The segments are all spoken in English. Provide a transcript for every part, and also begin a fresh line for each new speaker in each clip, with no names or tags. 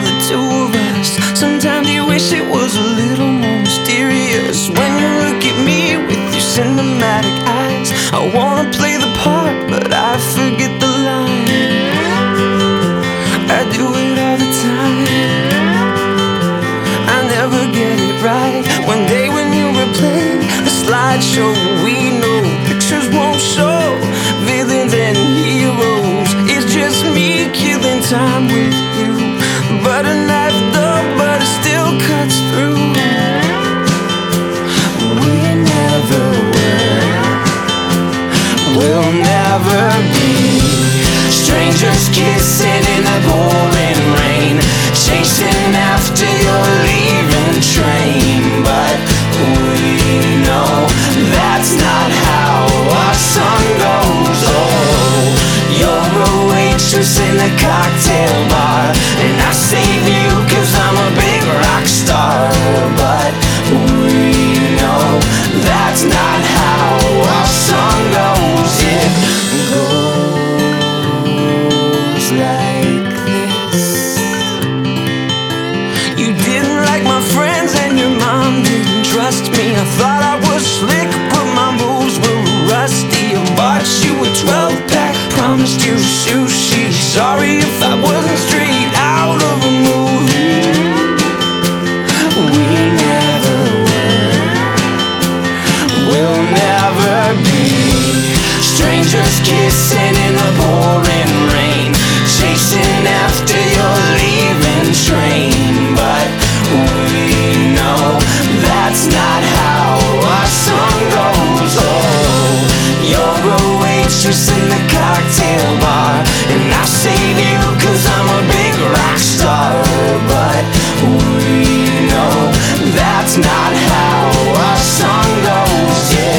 the two of us. Sometimes you wish it was a little more mysterious. When you look at me with your cinematic eyes, I wanna play the part, but I forget the line. I do it all the time, I never get it right. One day when you replay the slideshow, we know pictures won't show villains and heroes. It's just me killing time with you, but a knife though, but it still cuts through. We never were, we'll never be strangers kissing in the pouring rain, chasing after your leaving train. But we know that's not how our song goes. Oh, you're a waitress in the cocktail bar, and I save you 'cause I'm a big rock star. But we know that's not how our song goes. It goes like this. You didn't like my friends and your mom didn't trust me. I thought I was slick, but my moves were rusty. I bought you a 12-pack, promised you sushi. Sorry if I wasn't straight out of a movie. We never were, we'll never be strangers kissing in the pouring rain, chasing after your leaving train. But we know that's not how our song goes. Oh, you're a waitress in the cocktail bar, and I save you 'cause I'm a big rock star. But we know that's not how our song goes. Yeah.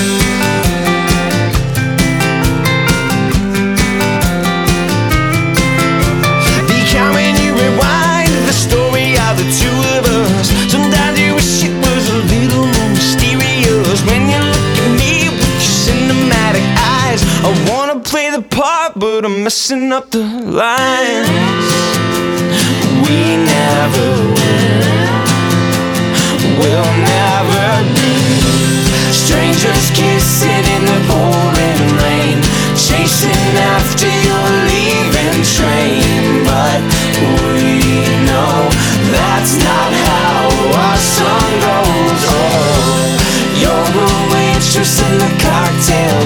When you rewind the story of the two of us, sometimes you wish it was a little more mysterious. When you look at me with your cinematic eyes, I wanna play the part, but I'm messing up the lines. We never were, we'll never be strangers kissing in the pouring rain, chasing after your leaving train. But we know that's not how our song goes. Oh, you're a waitress in the cocktail